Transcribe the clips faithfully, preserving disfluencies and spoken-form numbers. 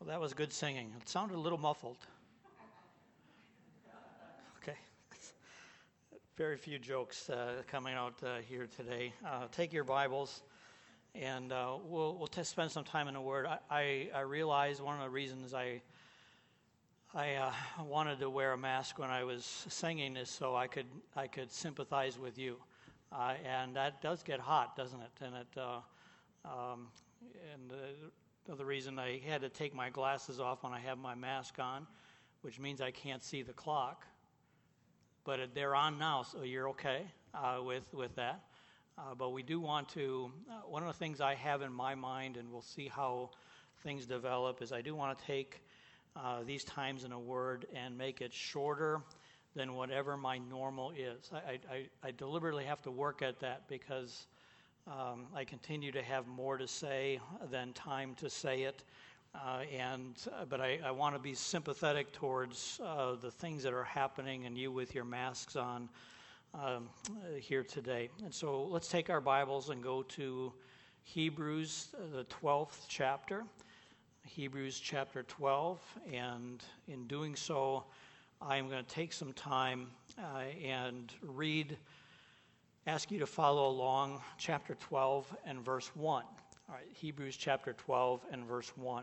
That was good singing. It sounded a little muffled. Okay. Very few jokes uh, coming out uh, here today. Uh, take your Bibles, and uh, we'll we'll t- spend some time in the Word. I, I, I realize one of the reasons I I uh, wanted to wear a mask when I was singing is so I could I could sympathize with you, uh, and that does get hot, doesn't it? And it uh, um, and uh, the reason I had to take my glasses off when I have my mask on, which means I can't see the clock. But they're on now, so you're okay uh, with with that. Uh, but we do want to. Uh, one of the things I have in my mind, and we'll see how things develop, is I do want to take uh, these times in a word and make it shorter than whatever my normal is. I I, I deliberately have to work at that because um, I continue to have more to say than time to say it. Uh, and uh, but I, I want to be sympathetic towards uh, the things that are happening and you with your masks on um, uh, here today. And so let's take our Bibles and go to Hebrews, uh, the twelfth chapter, Hebrews chapter twelve. And in doing so, I'm going to take some time uh, and read, ask you to follow along, chapter twelve and verse one. All right, Hebrews chapter twelve and verse one.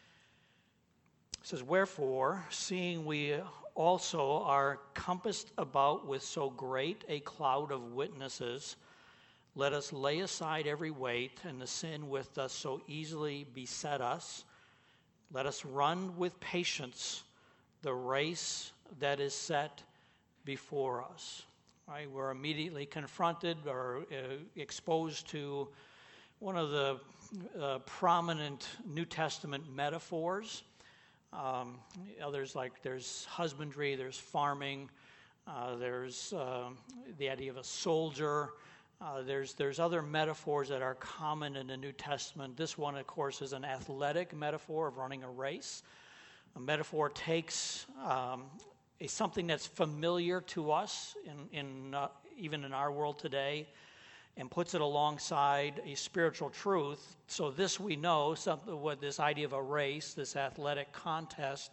It says, "Wherefore, seeing we also are compassed about with so great a cloud of witnesses, let us lay aside every weight and the sin which doth so easily beset us. Let us run with patience the race that is set before us." All right, we're immediately confronted or uh, exposed to one of the uh, prominent New Testament metaphors. Um, others, like there's husbandry, there's farming, uh, there's uh, the idea of a soldier. Uh, there's there's other metaphors that are common in the New Testament. This one, of course, is an athletic metaphor of running a race. A metaphor takes um, a, something that's familiar to us in, in uh, even in our world today, and puts it alongside a spiritual truth. So this we know, something with this idea of a race, this athletic contest,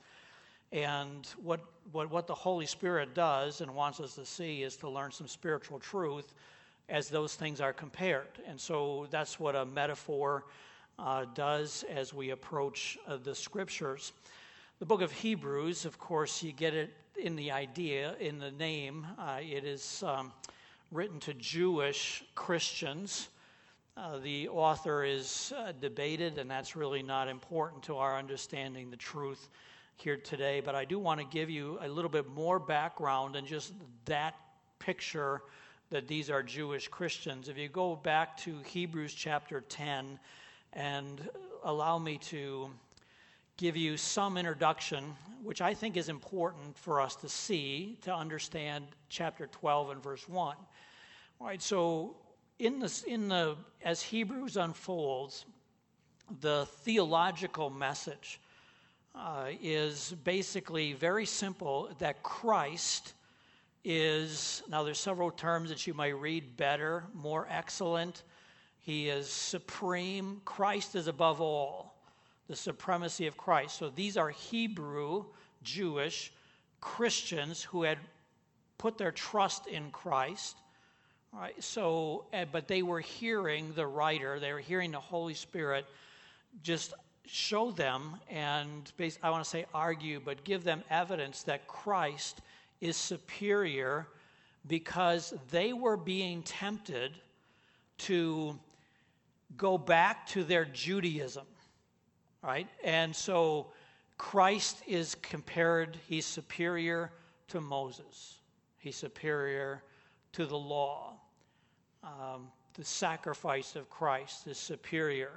and what, what what the Holy Spirit does and wants us to see is to learn some spiritual truth as those things are compared. And so that's what a metaphor uh, does as we approach uh, the Scriptures. The book of Hebrews, of course, you get it in the idea, in the name. Uh, it is Um, written to Jewish Christians. Uh, the author is uh, debated, and that's really not important to our understanding the truth here today. But I do want to give you a little bit more background than just that picture that these are Jewish Christians. If you go back to Hebrews chapter ten and allow me to give you some introduction, which I think is important for us to see to understand chapter twelve and verse one. All right, so in this, in the as Hebrews unfolds, the theological message uh, is basically very simple: that Christ is, now there's several terms that you might read: better, more excellent. He is supreme. Christ is above all. The supremacy of Christ. So these are Hebrew, Jewish Christians who had put their trust in Christ. All right, so, but they were hearing the writer, they were hearing the Holy Spirit just show them and, I want to say argue, but give them evidence that Christ is superior because they were being tempted to go back to their Judaism. Right? And so Christ is compared, he's superior to Moses. He's superior to the law. Um, the sacrifice of Christ is superior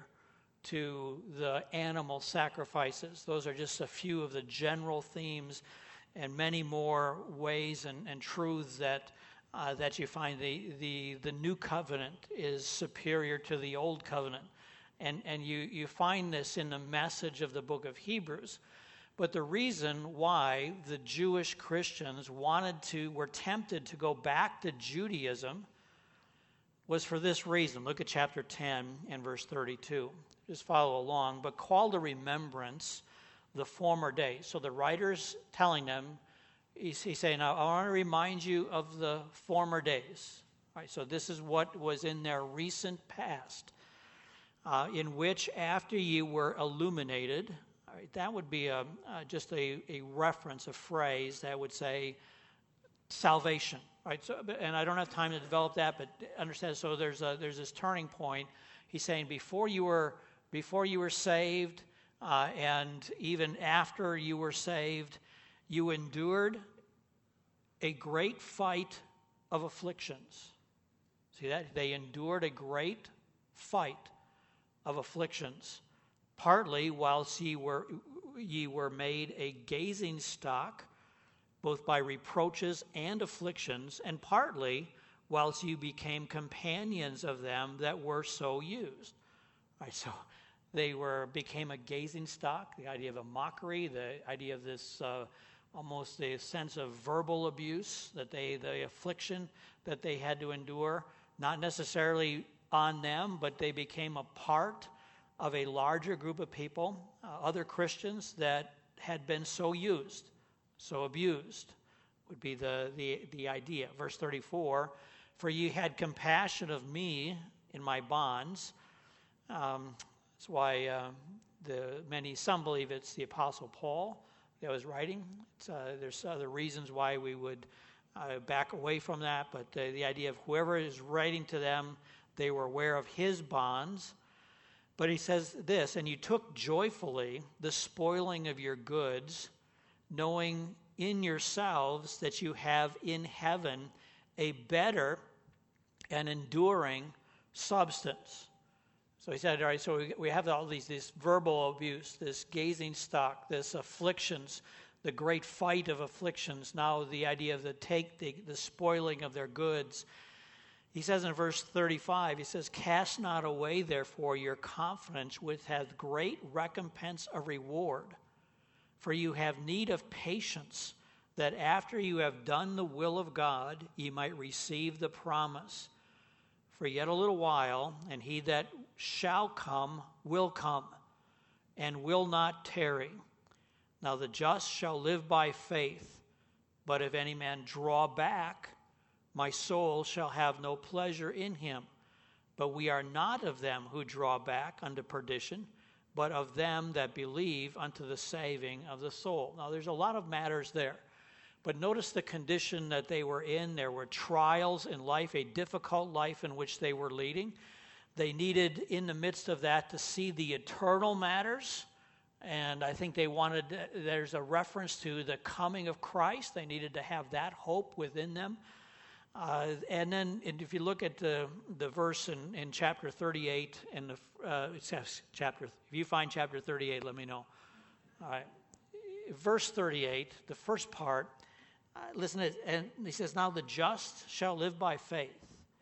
to the animal sacrifices. Those are just a few of the general themes and many more ways and, and truths that uh, that you find. The, the, the new covenant is superior to the old covenant. And, and you, you find this in the message of the book of Hebrews. But the reason why the Jewish Christians wanted to, were tempted to go back to Judaism was for this reason. Look at chapter ten and verse thirty-two. Just follow along. "But call to remembrance the former days. So the writer's telling them, he's, he's saying, I want to remind you of the former days. All right, so this is what was in their recent past, uh, in which after you were illuminated, all right, that would be a, uh, just a, a reference, a phrase that would say salvation. Right, so, and I don't have time to develop that, but understand. So there's a, there's this turning point. He's saying before you were before you were saved, uh, and even after you were saved, you endured a great fight of afflictions. See that? They endured a great fight of afflictions, partly whilst ye were ye were made a gazing stock, both by reproaches and afflictions, and partly whilst you became companions of them that were so used. Right, so they were became a gazing stock, the idea of a mockery, the idea of this uh, almost a sense of verbal abuse, that they, the affliction that they had to endure, not necessarily on them, but they became a part of a larger group of people, uh, other Christians that had been so used, so abused, would be the, the, the idea. Verse thirty-four, for ye had compassion of me in my bonds. Um, that's why uh, the many, some believe it's the Apostle Paul that was writing. It's, uh, there's other reasons why we would uh, back away from that, but uh, the idea of whoever is writing to them, they were aware of his bonds. But he says this, and you took joyfully the spoiling of your goods, knowing in yourselves that you have in heaven a better and enduring substance. So he said, all right, so we, we have all these, this verbal abuse, this gazing stock, this afflictions, the great fight of afflictions, now the idea of the take, the, the spoiling of their goods. He says in verse thirty-five, he says, cast not away, therefore, your confidence, which hath great recompense of reward. For you have need of patience, that after you have done the will of God, ye might receive the promise. For yet a little while, and he that shall come will come, and will not tarry. Now the just shall live by faith, but if any man draw back, my soul shall have no pleasure in him. But we are not of them who draw back unto perdition, but of them that believe unto the saving of the soul. Now there's a lot of matters there. But notice the condition that they were in. There were trials in life, a difficult life in which they were leading. They needed, in the midst of that, to see the eternal matters. And I think they wanted, there's a reference to the coming of Christ. They needed to have that hope within them. Uh, and then if you look at the, the verse in, in chapter thirty-eight, and the, uh, it says chapter, if you find chapter thirty-eight, let me know. All right. Verse thirty-eight, the first part, uh, listen to it, and he says, now the just shall live by faith.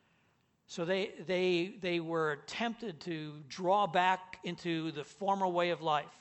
So they, they, they were tempted to draw back into the former way of life,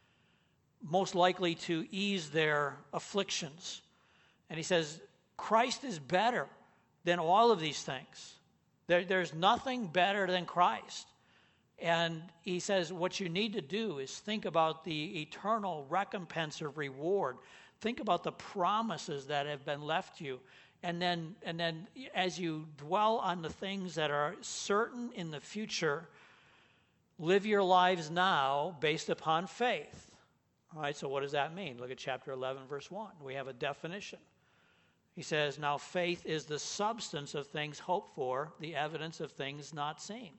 most likely to ease their afflictions. And he says, Christ is better than all of these things. There, there's nothing better than Christ. And he says what you need to do is think about the eternal recompense of reward. Think about the promises that have been left you. And then, and then as you dwell on the things that are certain in the future, live your lives now based upon faith. All right, so what does that mean? Look at chapter eleven, verse one. We have a definition. He says, now faith is the substance of things hoped for, the evidence of things not seen.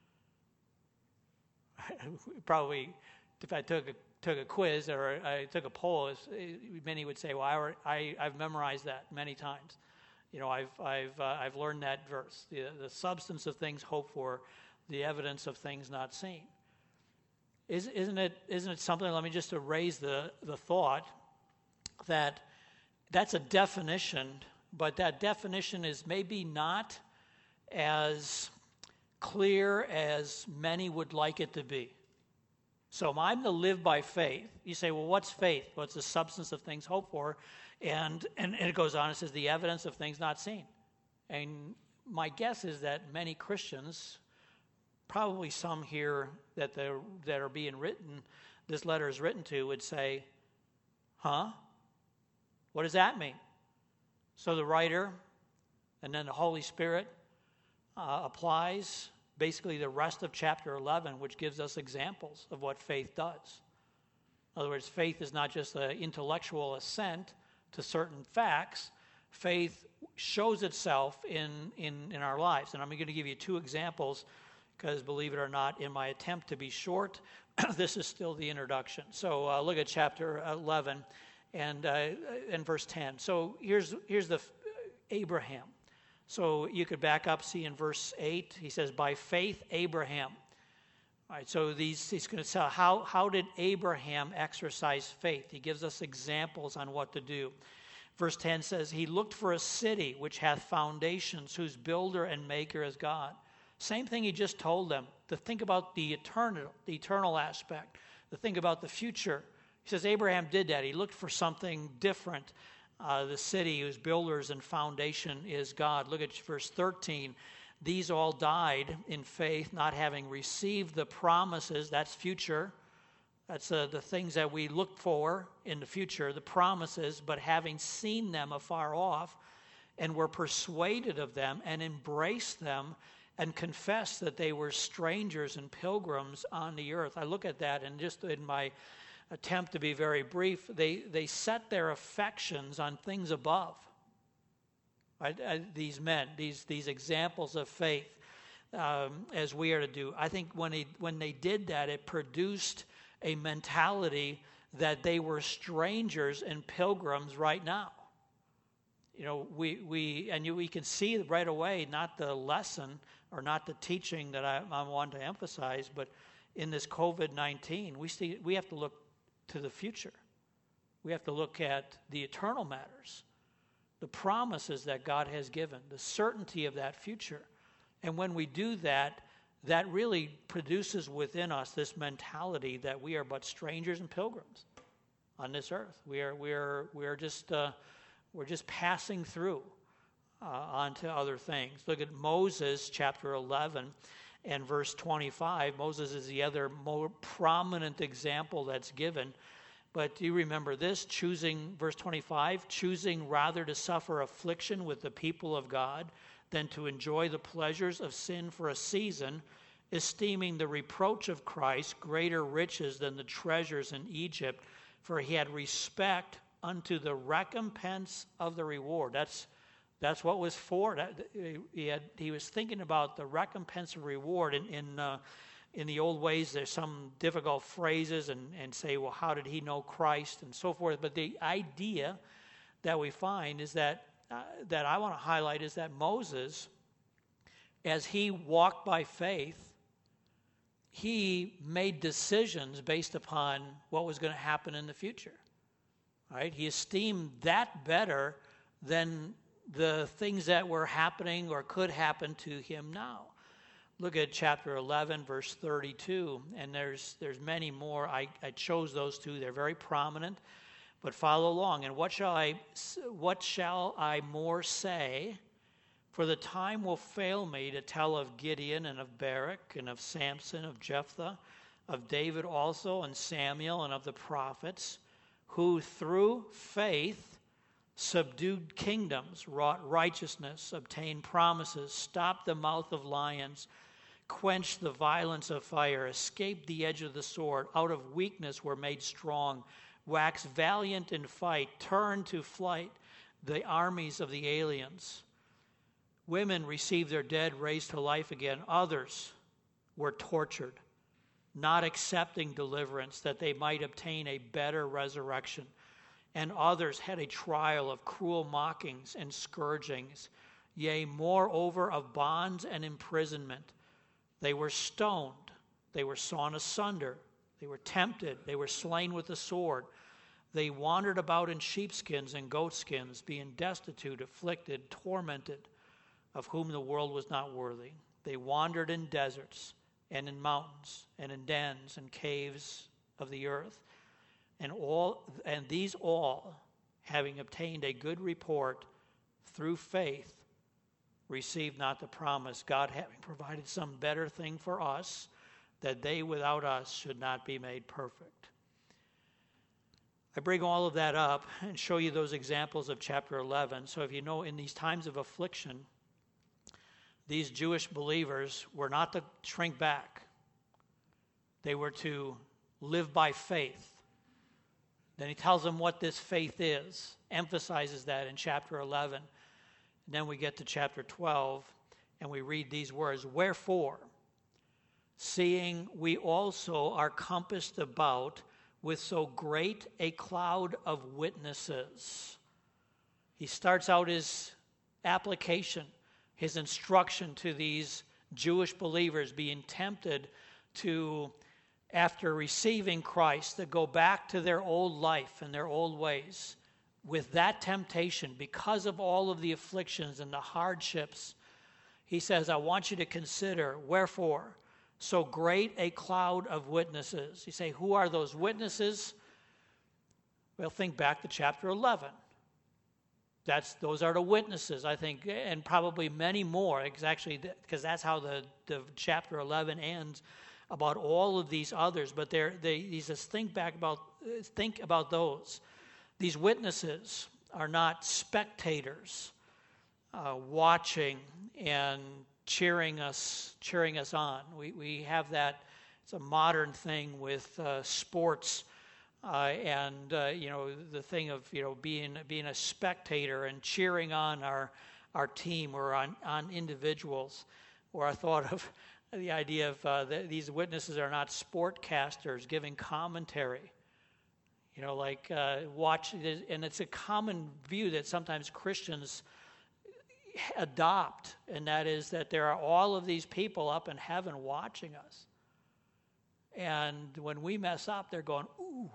Probably, if I took a, took a quiz or I took a poll, many would say, well, I, I, I've memorized that many times. You know, I've, I've, uh, I've learned that verse, the, the substance of things hoped for, the evidence of things not seen. Is, isn't it, isn't it something, let me just to raise the, the thought that that's a definition, but that definition is maybe not as clear as many would like it to be. So I'm to live by faith. You say, well, what's faith? Well, it's the substance of things hoped for. And, and, and it goes on, it says the evidence of things not seen. And my guess is that many Christians, probably some here that, that are being written, this letter is written to would say, huh? What does that mean? So the writer and then the Holy Spirit uh, applies basically the rest of chapter eleven, which gives us examples of what faith does. In other words, faith is not just an intellectual assent to certain facts. Faith shows itself in, in, in our lives. And I'm going to give you two examples because, believe it or not, in my attempt to be short, this is still the introduction. So uh, look at chapter eleven and, uh, and verse ten. So here's, here's the Abraham. So you could back up, see in verse eight, he says, by faith Abraham. All right, so these, he's going to tell how, how did Abraham exercise faith? He gives us examples on what to do. Verse ten says, he looked for a city which hath foundations, whose builder and maker is God. Same thing he just told them, to think about the eternal, the eternal aspect, to think about the future. He says Abraham did that. He looked for something different. Uh, the city whose builders and foundation is God. Look at verse thirteen. These all died in faith, not having received the promises. That's future. That's uh, the things that we look for in the future, the promises, but having seen them afar off, and were persuaded of them, and embraced them, and confessed that they were strangers and pilgrims on the earth. I look at that, and just in my attempt to be very brief, they, they set their affections on things above. Right? Uh, these men, these these examples of faith, um, as we are to do. I think when he, when they did that, it produced a mentality that they were strangers and pilgrims right now. You know, we we and you, we can see right away, not the lesson or not the teaching that I, I want to emphasize, but in this covid nineteen, we see we have to look to the future. We have to look at the eternal matters, the promises that God has given, the certainty of that future. And when we do that, that really produces within us this mentality that we are but strangers and pilgrims on this earth. We are we are we are just uh, we're just passing through uh, onto other things. Look at Moses, chapter eleven and verse twenty-five. Moses is the other more prominent example that's given. But do you remember this? Choosing, verse twenty-five, choosing rather to suffer affliction with the people of God than to enjoy the pleasures of sin for a season, esteeming the reproach of Christ greater riches than the treasures in Egypt, for he had respect unto the recompense of the reward. That's that's what was for. He had he was thinking about the recompense of reward. In in, uh, in the old ways, there's some difficult phrases and, and say, well, how did he know Christ and so forth? But the idea that we find is that uh, that I want to highlight is that Moses, as he walked by faith, he made decisions based upon what was going to happen in the future. Right? He esteemed that better than the things that were happening or could happen to him now. Look at chapter eleven, verse thirty-two, and there's there's many more. I, I chose those two. They're very prominent, but follow along. And what shall I what shall I more say? For the time will fail me to tell of Gideon and of Barak and of Samson, of Jephthah, of David also, and Samuel, and of the prophets, who through faith subdued kingdoms, wrought righteousness, obtained promises, stopped the mouth of lions, quenched the violence of fire, escaped the edge of the sword, out of weakness were made strong, waxed valiant in fight, turned to flight the armies of the aliens. Women received their dead raised to life again. Others were tortured, not accepting deliverance that they might obtain a better resurrection. And others had a trial of cruel mockings and scourgings, yea, moreover of bonds and imprisonment. They were stoned, they were sawn asunder, they were tempted, they were slain with the sword. They wandered about in sheepskins and goatskins, being destitute, afflicted, tormented, of whom the world was not worthy. They wandered in deserts and in mountains and in dens and caves of the earth. And all and these all, having obtained a good report through faith, received not the promise, God having provided some better thing for us, that they without us should not be made perfect. I bring all of that up and show you those examples of chapter eleven. So if you know, in these times of affliction, these Jewish believers were not to shrink back. They were to live by faith. Then he tells them what this faith is, emphasizes that in chapter eleven. And then we get to chapter twelve, and we read these words, "Wherefore, seeing we also are compassed about with so great a cloud of witnesses." He starts out his application, his instruction to these Jewish believers being tempted to, after receiving Christ, to go back to their old life and their old ways. With that temptation, because of all of the afflictions and the hardships, he says, I want you to consider, wherefore, so great a cloud of witnesses. You say, who are those witnesses? Well, think back to chapter eleven. That's those are the witnesses, I think, and probably many more. It's actually because that's how the, the chapter eleven ends, about all of these others. But they're, they he says, think back about think about those. These witnesses are not spectators uh, watching and cheering us, cheering us on. We we have that. It's a modern thing with uh, sports, uh, and uh, you know the thing of you know being being a spectator and cheering on our our team or on on individuals. Or I thought of the idea of uh, the, these witnesses are not sportcasters giving commentary. You know, like uh, watch, and it's a common view that sometimes Christians adopt, and that is that there are all of these people up in heaven watching us. And when we mess up, they're going, ooh,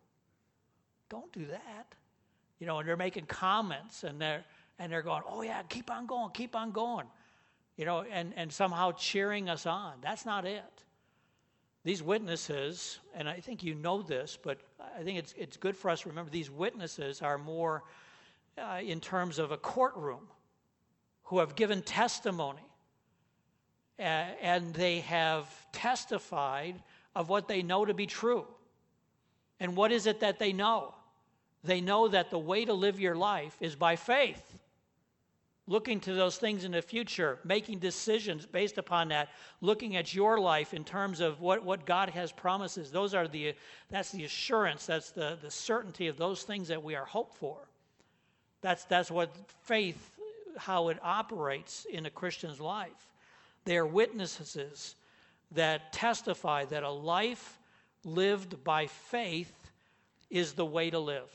don't do that. You know, and they're making comments, and they're and they're going, oh yeah, keep on going, keep on going. You know, and, and somehow cheering us on. That's not it. These witnesses, and I think you know this, but I think it's it's good for us to remember these witnesses are more uh, in terms of a courtroom, who have given testimony, uh, and they have testified of what they know to be true. And what is it that they know? They know that the way to live your life is by faith. Looking to those things in the future, making decisions based upon that, looking at your life in terms of what, what God has promises. Those are the that's the assurance, that's the, the certainty of those things that we are hoped for. That's that's what faith, how it operates in a Christian's life. They are witnesses that testify that a life lived by faith is the way to live.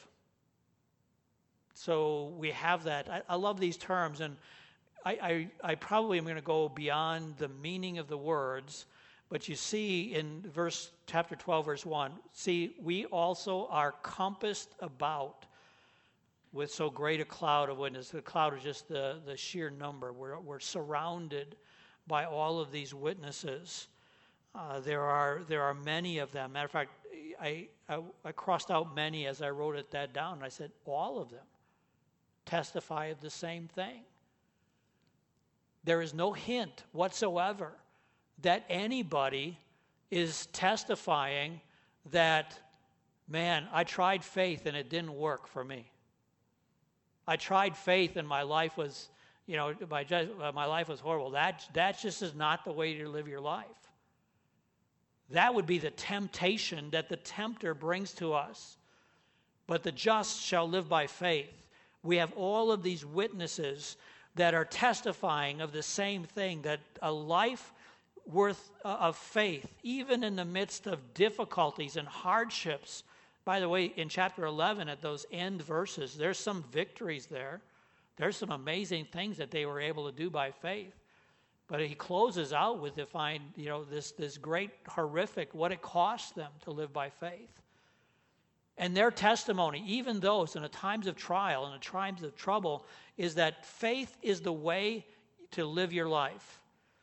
So we have that. I, I love these terms, and I, I, I probably am going to go beyond the meaning of the words, but you see in verse chapter twelve, verse one, see, we also are compassed about with so great a cloud of witnesses. The cloud is just the, the sheer number. We're, we're surrounded by all of these witnesses. Uh, there are there are many of them. Matter of fact, I, I, I crossed out many as I wrote it that down, and I said all of them testify of the same thing. There is no hint whatsoever that anybody is testifying that, man, I tried faith and it didn't work for me. I tried faith and my life was, you know, my, my life was horrible. That, that just is not the way to live your life. That would be the temptation that the tempter brings to us. But the just shall live by faith. We have all of these witnesses that are testifying of the same thing, that a life worth of faith, even in the midst of difficulties and hardships. By the way, in chapter eleven, at those end verses, there's some victories there. There's some amazing things that they were able to do by faith. But he closes out with define, you know, this, this great horrific, what it cost them to live by faith. And their testimony, even those in the times of trial and the times of trouble, is that faith is the way to live your life.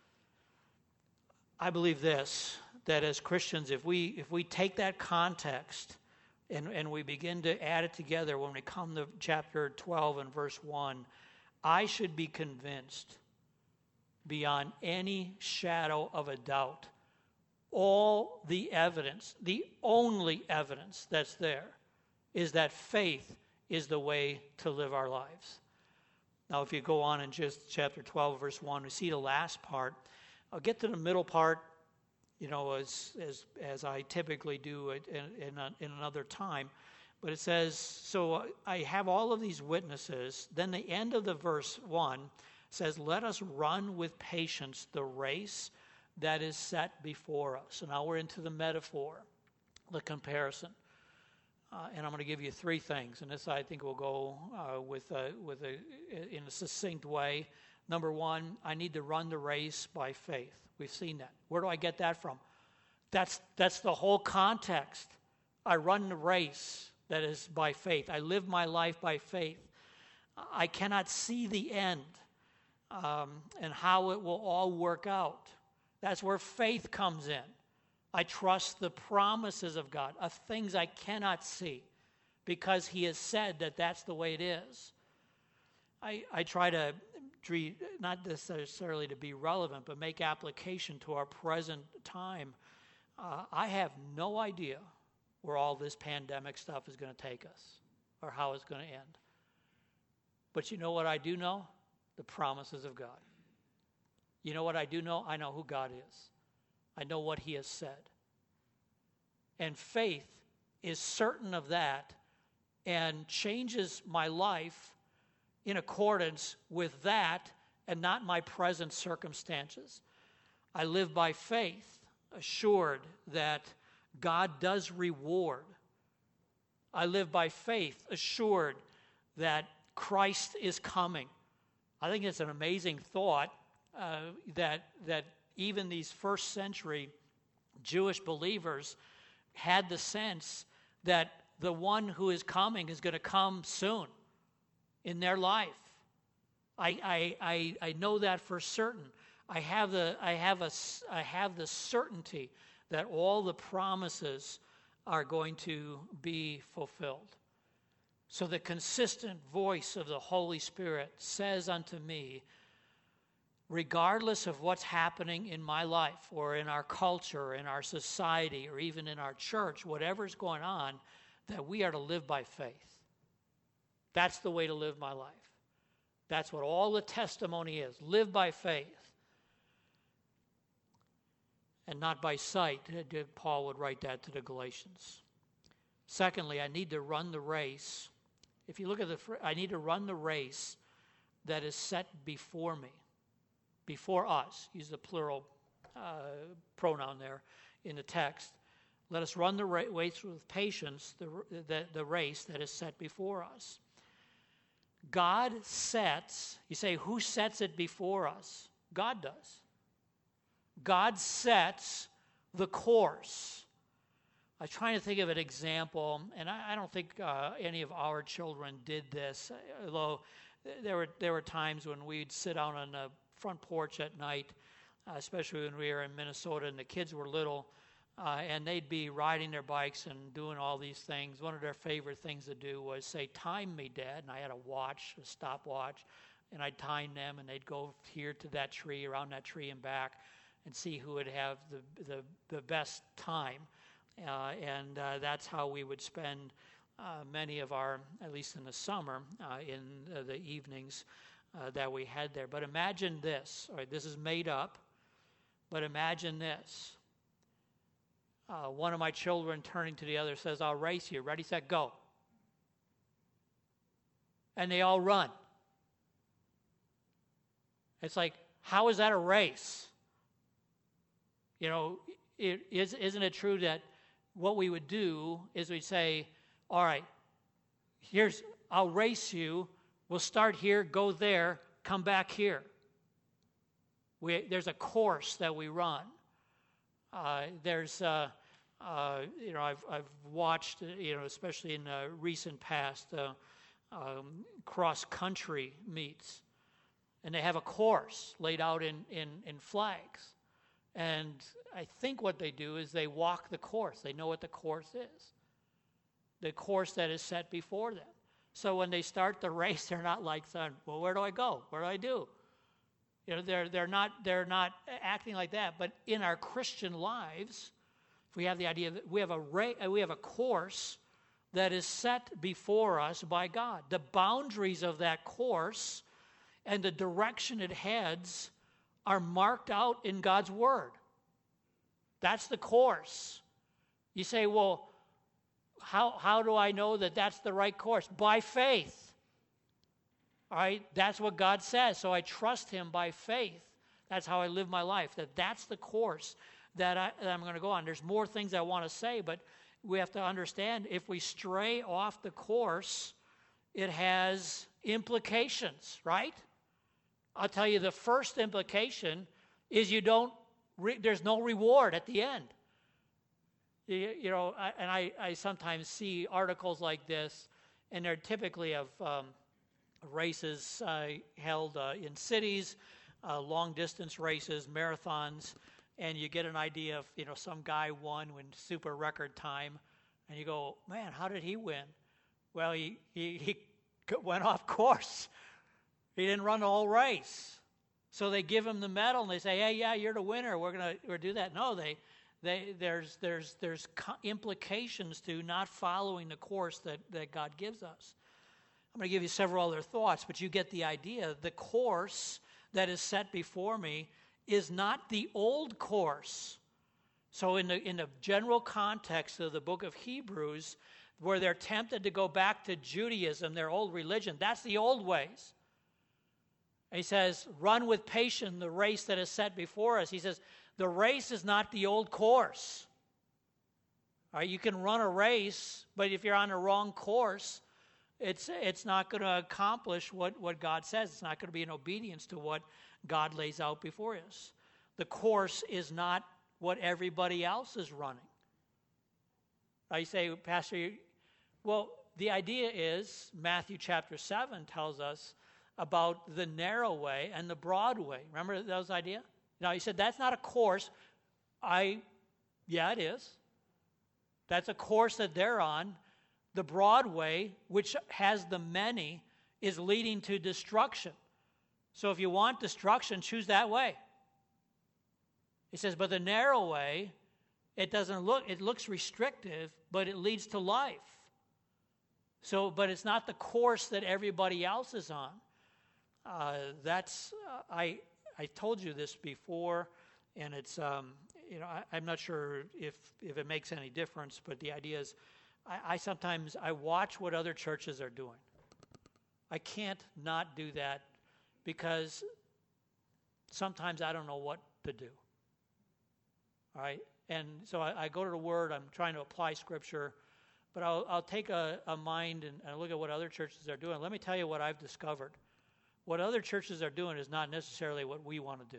I believe this, that as Christians, if we if we take that context and, and we begin to add it together when we come to chapter twelve and verse one, I should be convinced beyond any shadow of a doubt, all the evidence, the only evidence that's there, is that faith is the way to live our lives. Now, if you go on in just chapter twelve, verse one, we see the last part. I'll get to the middle part, you know, as as as I typically do in, in, a, in another time. But it says, so I have all of these witnesses. Then the end of the verse one says, let us run with patience the race that is set before us. So now we're into the metaphor, the comparison. Uh, and I'm going to give you three things. And this, I think, will go uh, with, a, with a, in a succinct way. Number one, I need to run the race by faith. We've seen that. Where do I get that from? That's, that's the whole context. I run the race that is by faith. I live my life by faith. I cannot see the end um, and how it will all work out. That's where faith comes in. I trust the promises of God, of things I cannot see, because he has said that that's the way it is. I, I try to, not necessarily to be relevant, but make application to our present time. Uh, I have no idea where all this pandemic stuff is going to take us or how it's going to end. But you know what I do know? The promises of God. You know what I do know? I know who God is. I know what he has said. And faith is certain of that and changes my life in accordance with that and not my present circumstances. I live by faith, assured that God does reward. I live by faith, assured that Christ is coming. I think it's an amazing thought uh, that that even these first century Jewish believers had the sense that the one who is coming is going to come soon in their life. I, I, I, I know that for certain. I have the I have a I have the certainty that all the promises are going to be fulfilled. So the consistent voice of the Holy Spirit says unto me, regardless of what's happening in my life or in our culture, in our society, or even in our church, whatever's going on, that we are to live by faith. That's the way to live my life. That's what all the testimony is. Live by faith and not by sight. Paul would write that to the Galatians. Secondly, I need to run the race. If you look at the, I need to run the race that is set before me, before us. Use the plural uh, pronoun there in the text. Let us run the ra- race with patience, the, the, the race that is set before us. God sets, you say, who sets it before us? God does. God sets the course. I was trying to think of an example, and I, I don't think uh, any of our children did this, although there were there were times when we'd sit out on the front porch at night, uh, especially when we were in Minnesota and the kids were little, uh, and they'd be riding their bikes and doing all these things. One of their favorite things to do was say, "Time me, Dad," and I had a watch, a stopwatch, and I'd time them, and they'd go here to that tree, around that tree and back, and see who would have the the, the best time. Uh, and uh, that's how we would spend uh, many of our, at least in the summer, uh, in uh, the evenings uh, that we had there. But imagine this. All right, this is made up, but imagine this. Uh, one of my children turning to the other says, "I'll race you. Ready, set, go." And they all run. It's like, how is that a race? You know, it, is, isn't it true that what we would do is we'd say, all right, here's, I'll race you. We'll start here, go there, come back here. We, there's a course that we run. Uh, there's, uh, uh, you know, I've, I've watched, you know, especially in the recent past, uh, um, cross-country meets. And they have a course laid out in, in, in flags. And I think what they do is they walk the course. They know what the course is, the course that is set before them. So when they start the race, they're not like, saying, well, where do I go? What do I do? You know, they're they're not they're not acting like that. But in our Christian lives, if we have the idea that we have a ra- we have a course that is set before us by God. The boundaries of that course and the direction it heads are marked out in God's Word. That's the course. You say, well, how, how do I know that that's the right course? By faith. All right? That's what God says. So I trust Him by faith. That's how I live my life. That that's the course that, I, that I'm going to go on. There's more things I want to say, but we have to understand if we stray off the course, it has implications, right? I'll tell you the first implication is you don't, re, there's no reward at the end. You, you know, I, and I, I sometimes see articles like this, and they're typically of um, races uh, held uh, in cities, uh, long-distance races, marathons, and you get an idea of, you know, some guy won in super record time, and you go, man, how did he win? Well, he, he, he went off course. He didn't run the whole race. So they give him the medal, and they say, hey, yeah, you're the winner. We're going to do that. No, they, they, there's, there's, there's implications to not following the course that, that God gives us. I'm going to give you several other thoughts, but you get the idea. The course that is set before me is not the old course. So in the in the general context of the book of Hebrews, where they're tempted to go back to Judaism, their old religion, that's the old ways. And he says, run with patience the race that is set before us. He says, the race is not the old course. All right, you can run a race, but if you're on the wrong course, it's it's not going to accomplish what, what God says. It's not going to be in obedience to what God lays out before us. The course is not what everybody else is running. I say, Pastor, you, well, the idea is Matthew chapter seven tells us about the narrow way and the broad way. Remember those ideas? Now, he said, that's not a course. I, yeah, it is. That's a course that they're on. The broad way, which has the many, is leading to destruction. So if you want destruction, choose that way. He says, but the narrow way, it doesn't look, it looks restrictive, but it leads to life. So, but it's not the course that everybody else is on. Uh, that's, uh, I I told you this before, and it's, um, you know, I, I'm not sure if, if it makes any difference, but the idea is, I, I sometimes, I watch what other churches are doing. I can't not do that because sometimes I don't know what to do. All right? And so I, I go to the Word, I'm trying to apply Scripture, but I'll, I'll take a, a mind and, and look at what other churches are doing. Let me tell you what I've discovered. What other churches are doing is not necessarily what we want to do.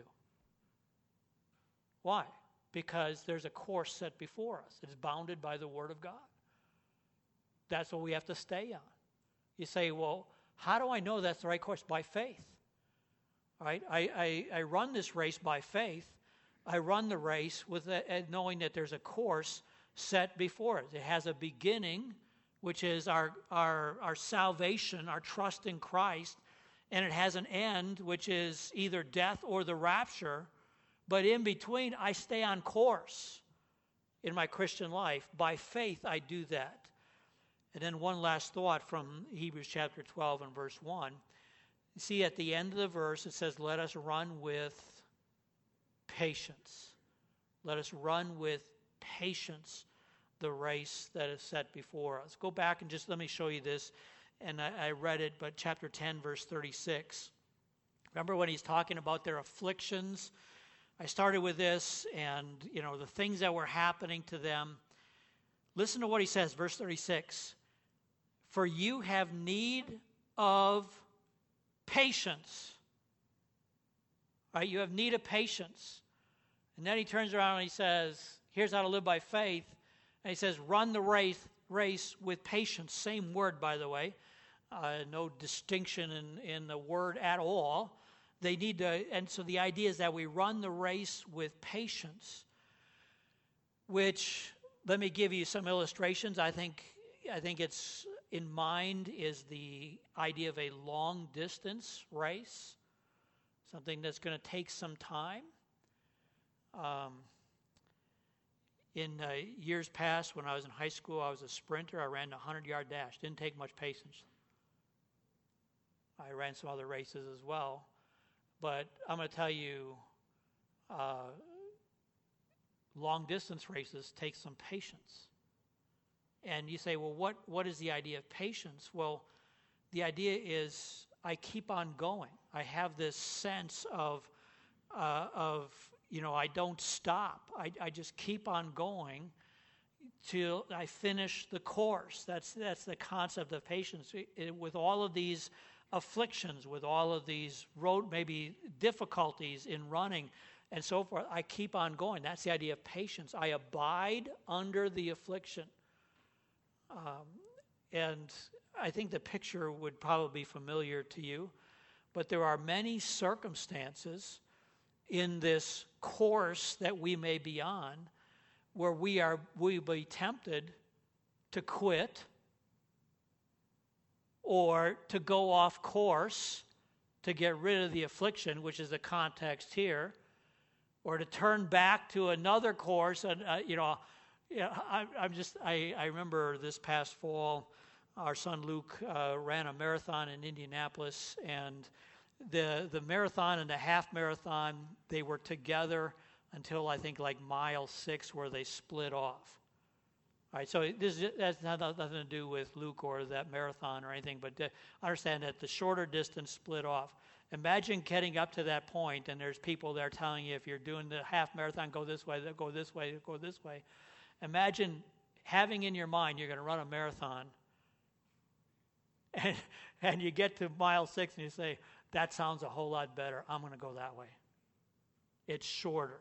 Why? Because there's a course set before us. It's bounded by the Word of God. That's what we have to stay on. You say, well, how do I know that's the right course? By faith. All right? I, I, I run this race by faith. I run the race with a, knowing that there's a course set before us. It has a beginning, which is our, our, our salvation, our trust in Christ, and it has an end, which is either death or the rapture. But in between, I stay on course in my Christian life. By faith, I do that. And then one last thought from Hebrews chapter twelve and verse one. You see, at the end of the verse, it says, let us run with patience. Let us run with patience the race that is set before us. Go back and just let me show you this. And I, I read it, but chapter ten, verse thirty-six. Remember when he's talking about their afflictions? I started with this and, you know, the things that were happening to them. Listen to what he says, verse thirty-six. For you have need of patience. Right? You have need of patience. And then he turns around and he says, here's how to live by faith. And he says, run the race, race with patience. Same word, by the way. Uh, no distinction in, in the word at all. They need to, and so the idea is that we run the race with patience, which, let me give you some illustrations. I think, I think it's in mind is the idea of a long distance race, something that's going to take some time. Um, in uh, years past, when I was in high school, I was a sprinter. I ran a hundred-yard dash. Didn't take much patience. I ran some other races as well. But I'm going to tell you, uh, long-distance races take some patience. And you say, well, what, what is the idea of patience? Well, the idea is I keep on going. I have this sense of, uh, of you know, I don't stop. I, I just keep on going till I finish the course. That's, that's the concept of patience. It, it, with all of these afflictions, with all of these road, maybe difficulties in running and so forth, I keep on going. That's the idea of patience. I abide under the affliction. Um, and I think the picture would probably be familiar to you, but there are many circumstances in this course that we may be on where we are we be tempted to quit or to go off course to get rid of the affliction, which is the context here, or to turn back to another course. And uh, you know, yeah, I, I'm just I, I remember this past fall, our son Luke uh, ran a marathon in Indianapolis, and the the marathon and the half marathon, they were together until I think like mile six, where they split off. All right, so this has nothing to do with Luke or that marathon or anything, but understand that the shorter distance split off. Imagine getting up to that point, and there's people there telling you if you're doing the half marathon, go this way, go this way, go this way. Imagine having in your mind you're going to run a marathon, and, and you get to mile six and you say, that sounds a whole lot better. I'm going to go that way. It's shorter.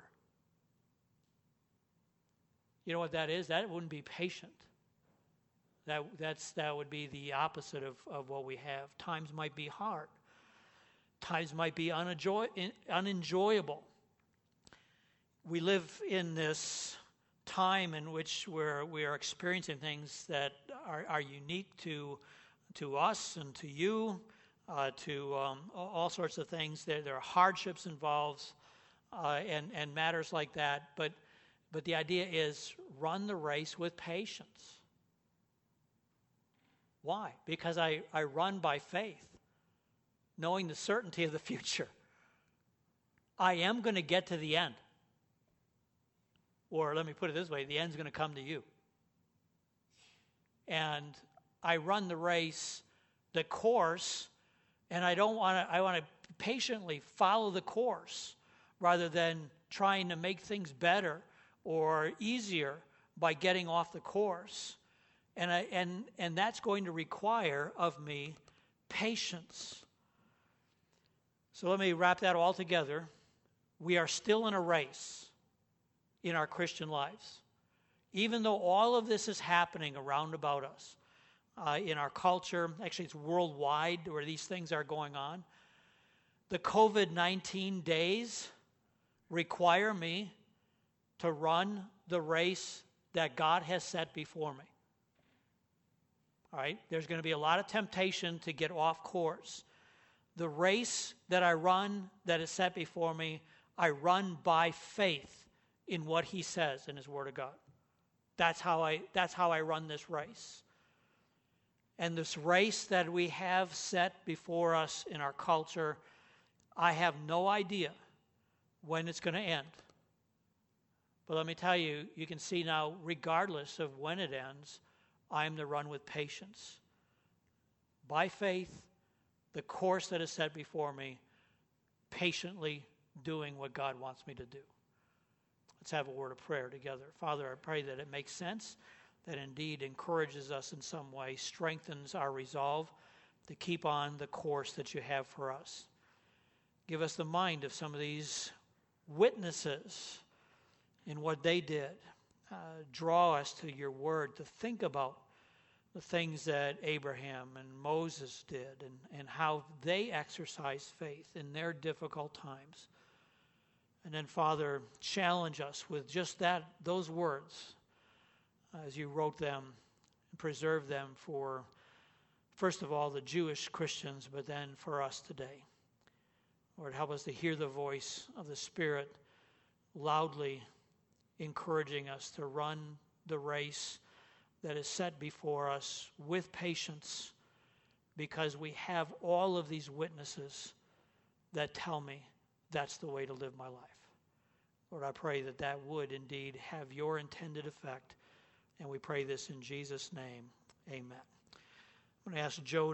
You know what that is? That wouldn't be patient. That that's that would be the opposite of, of what we have. Times might be hard. Times might be unenjoy, unenjoyable. We live in this time in which we're we are experiencing things that are, are unique to to us and to you, uh, to um, all sorts of things. There, there are hardships involved uh, and and matters like that. But But the idea is run the race with patience. Why? Because I, I run by faith, knowing the certainty of the future. I am going to get to the end. Or let me put it this way, the end's going to come to you. And I run the race, the course, and I don't want to, I want to patiently follow the course rather than trying to make things better or easier by getting off the course. And, I, and, and that's going to require of me patience. So let me wrap that all together. We are still in a race in our Christian lives. Even though all of this is happening around about us, uh, in our culture, actually it's worldwide where these things are going on, the covid nineteen days require me to run the race that God has set before me. All right? There's going to be a lot of temptation to get off course. The race that I run that is set before me, I run by faith in what he says in his Word of God. That's how I, that's how I run this race. And this race that we have set before us in our culture, I have no idea when it's going to end. But let me tell you, you can see now, regardless of when it ends, I am to run with patience. By faith, the course that is set before me, patiently doing what God wants me to do. Let's have a word of prayer together. Father, I pray that it makes sense, that indeed encourages us in some way, strengthens our resolve to keep on the course that you have for us. Give us the mind of some of these witnesses in what they did. Uh, draw us to your word to think about the things that Abraham and Moses did and, and how they exercised faith in their difficult times. And then, Father, challenge us with just that, those words as you wrote them and preserve them for, first of all, the Jewish Christians, but then for us today. Lord, help us to hear the voice of the Spirit loudly encouraging us to run the race that is set before us with patience, because we have all of these witnesses that tell me that's the way to live my life. Lord, I pray that that would indeed have your intended effect, and we pray this in Jesus' name. Amen. I'm going to ask Joe